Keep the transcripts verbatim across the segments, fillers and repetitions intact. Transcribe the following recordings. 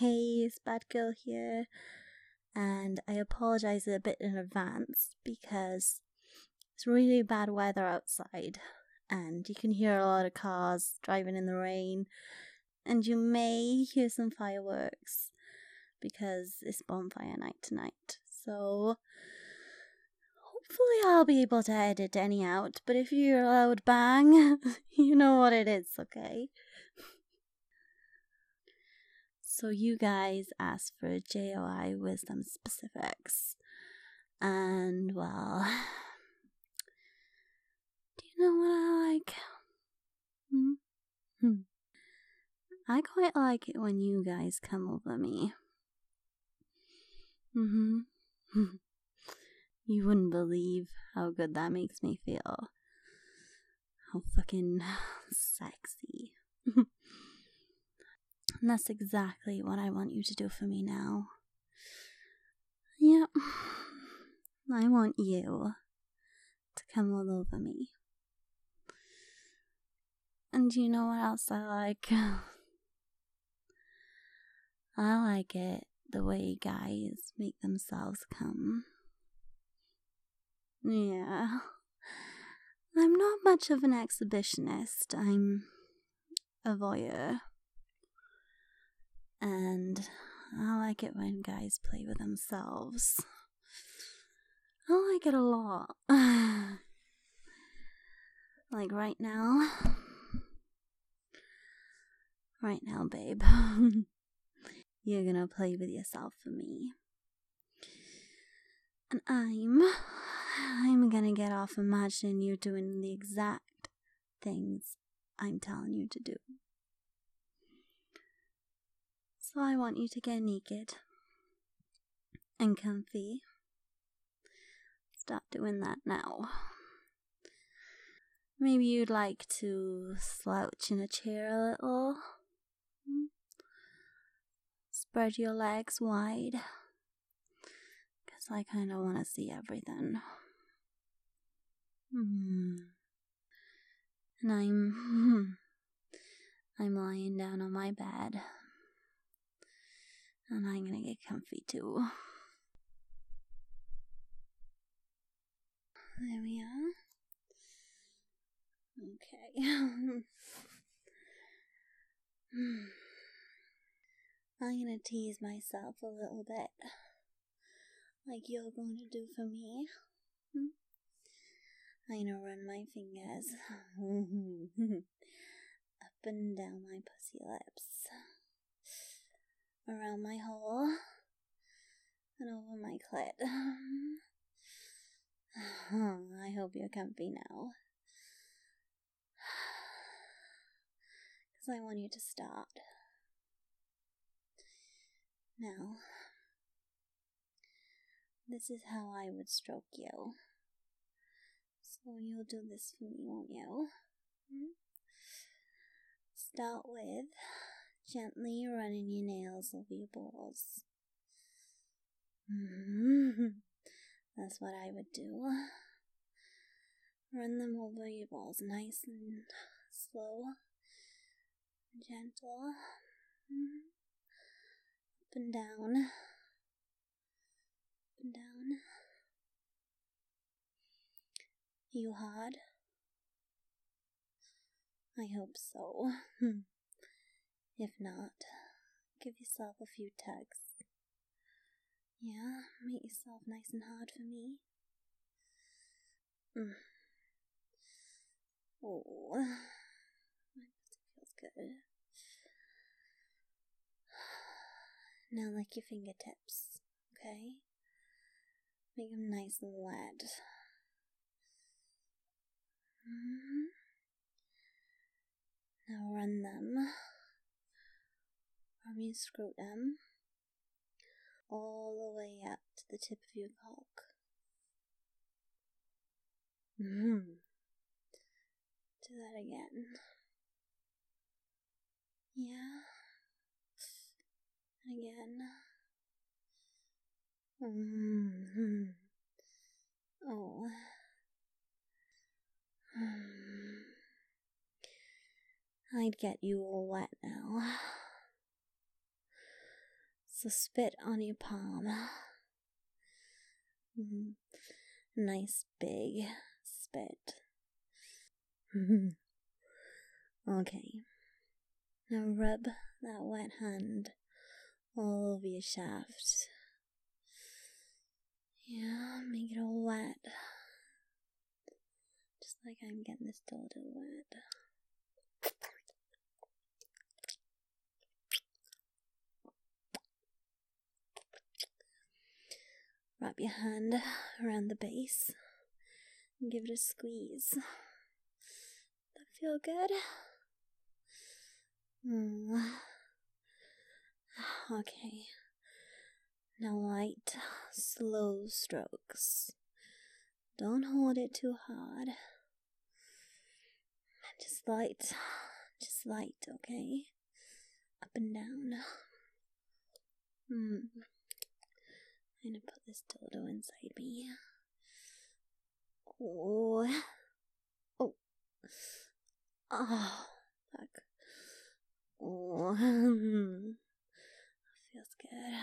Hey, it's Bad Girl here, and I apologize a bit in advance because it's really bad weather outside, and you can hear a lot of cars driving in the rain, and you may hear some fireworks because it's bonfire night tonight. So hopefully I'll be able to edit any out, but if you hear a loud bang, you know what it is, okay? So you guys asked for J O I wisdom specifics, and well, do you know what I like? Hmm? Hmm. I quite like it when you guys come over me. Mm-hmm. You wouldn't believe how good that makes me feel. How fucking sexy. And that's exactly what I want you to do for me now. Yep. I want you to come all over me. And do you know what else I like? I like it the way guys make themselves come. Yeah. I'm not much of an exhibitionist. I'm a voyeur. And I like it when guys play with themselves. I like it a lot. Like right now. Right now, babe. You're gonna play with yourself for me. And I'm... I'm gonna get off imagining you doing the exact things I'm telling you to do. So I want you to get naked and comfy. Start doing that now. Maybe you'd like to slouch in a chair a little. Spread your legs wide. Because I kind of want to see everything. Mm. And I'm... I'm lying down on my bed. And I'm gonna get comfy too. There we are. Okay. I'm gonna tease myself a little bit. Like you're going to do for me. I'm gonna run my fingers up and down my pussy lips. Around my hole. And over my clit. I hope you're comfy now. Because I want you to start. Now, this is how I would stroke you. So you'll do this for me, won't you? Hmm? Start with gently running your nails over your balls. Mm-hmm. That's what I would do. Run them over your balls nice and slow and gentle. Mm-hmm. Up and down. Up and down. You hard? I hope so. If not, give yourself a few tugs. Yeah, make yourself nice and hard for me. Mm. Oh, my pussy feels good. Now lick your fingertips, okay? Make them nice and wet. Mm-hmm. Now run them from your scrotum all the way up to the tip of your cock. Mm-hmm. Do that again. Yeah. And again. Mm-hmm. Oh. I'd get you all wet now. So spit on your palm. Mm-hmm. Nice big spit. Okay. Now rub that wet hand all over your shaft. Yeah, make it all wet. Just like I'm getting this dildo wet. Wrap your hand around the base and give it a squeeze. That feel good? Mm. Okay. Now light, slow strokes. Don't hold it too hard. Just light, just light, okay? Up and down. Hmm. I'm gonna put this dildo inside me. Oh. Oh. Oh. Fuck. Oh. Feels good.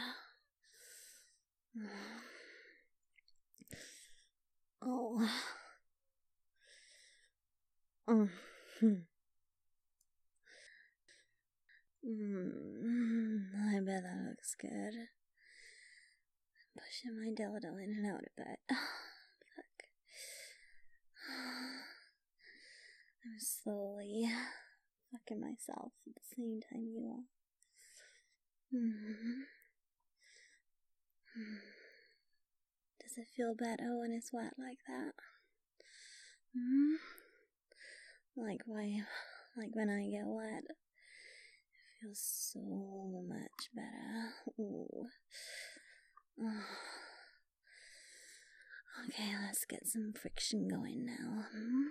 Oh. Oh. Mm, I bet that looks good. Pushing my dildo in and out a bit. Fuck. I'm slowly fucking myself at the same time you are. Mm-hmm. Does it feel better when it's wet like that? Mm-hmm. Like why, like when I get wet, it feels so much better. Ooh. Oh. Okay, let's get some friction going now. Mm-hmm.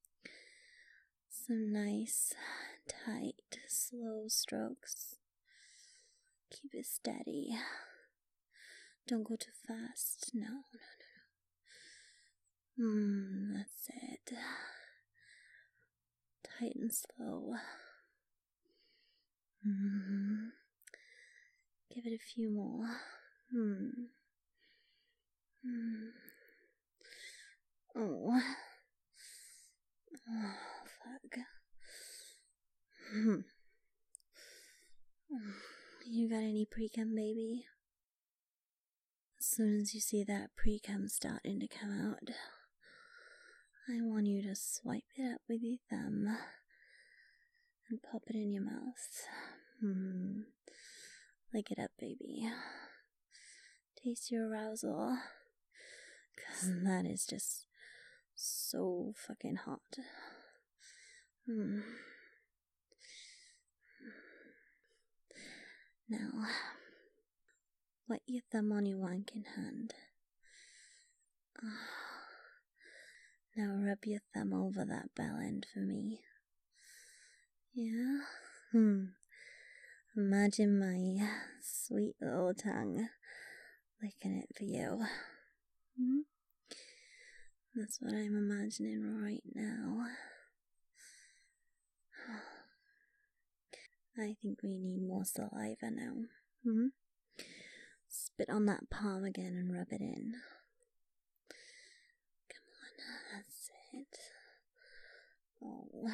Some nice, tight, slow strokes. Keep it steady. Don't go too fast. No, no, no, no. Hmm, that's it. Tight and slow. Hmm. Give it a few more. Hmm. Hmm. Oh. Oh, fuck. Hmm. You got any pre-cum, baby? As soon as you see that pre-cum starting to come out, I want you to swipe it up with your thumb and pop it in your mouth. Hmm. Lick it up, baby. Taste your arousal, because that is just so fucking hot. Hmm. Now, wet your thumb on your wanking hand. Now rub your thumb over that bell end for me. Yeah? Hmm. Imagine my sweet little tongue licking it for you. Hmm? That's what I'm imagining right now. I think we need more saliva now. Hmm? Spit on that palm again and rub it in. Come on, that's it. Oh.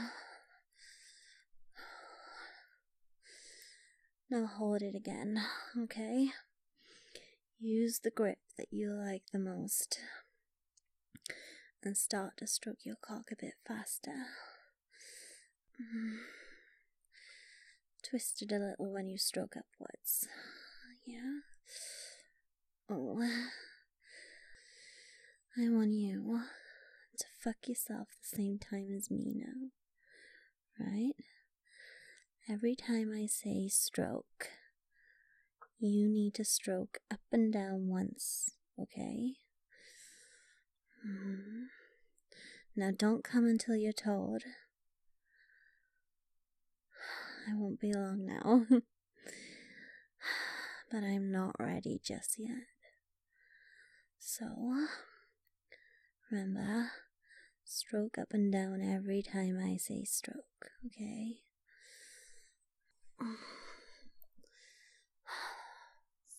Now hold it again, okay? Use the grip that you like the most. And start to stroke your cock a bit faster. Mm. Twist it a little when you stroke upwards. Yeah? Oh. I want you to fuck yourself the same time as me now. Right? Every time I say stroke, you need to stroke up and down once, okay? Mm. Now don't come until you're told. I won't be long now. But I'm not ready just yet. So, remember, stroke up and down every time I say stroke, okay?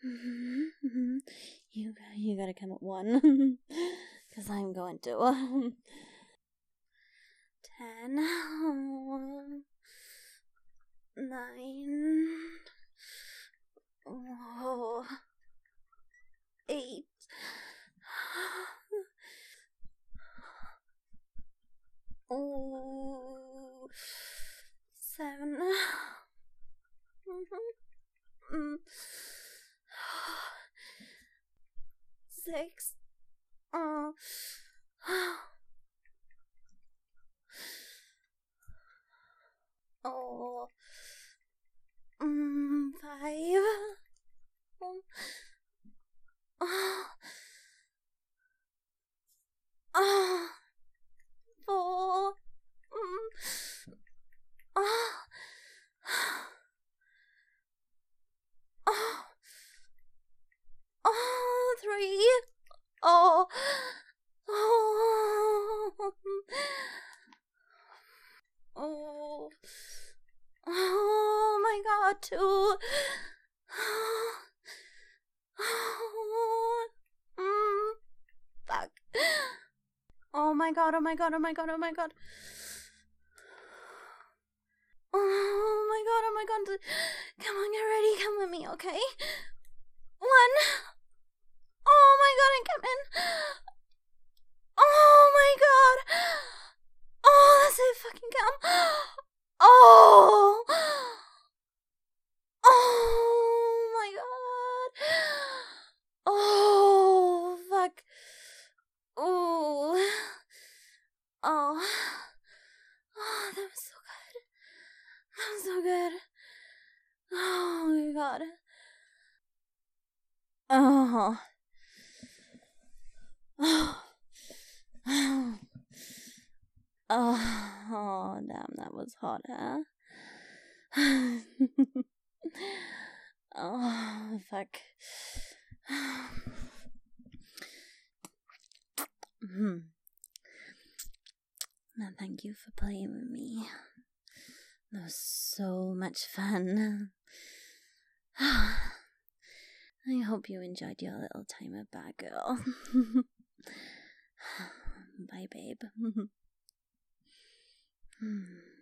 You, you gotta come at one. Because I'm going to. Ten. Nine. Oh, eight. Oh, seven. Mm-hmm. Six. Oh. Oh. Mm, five. Oh. Oh. Four. Mm. Oh. Oh. Oh, three. Oh. Oh. Oh. Oh my god, two. Oh. Oh. Mm. Fuck. Oh my god, oh my god, oh my god, oh my god. Oh my god, oh my god. Come on, get ready, come with me, okay? One. Oh my god, I'm coming. Oh my god. Oh, that's it, fucking come. Oh. Oh my god. Oh, fuck. Oh. Oh. Oh, that was so good. That was so good. Oh my god. Oh. Oh. Oh. Oh, damn, that was hot, huh? Oh, fuck. Hmm. Now, thank you for playing with me. That was so much fun. I hope you enjoyed your little time at Batgirl. Bye, babe. Hmm.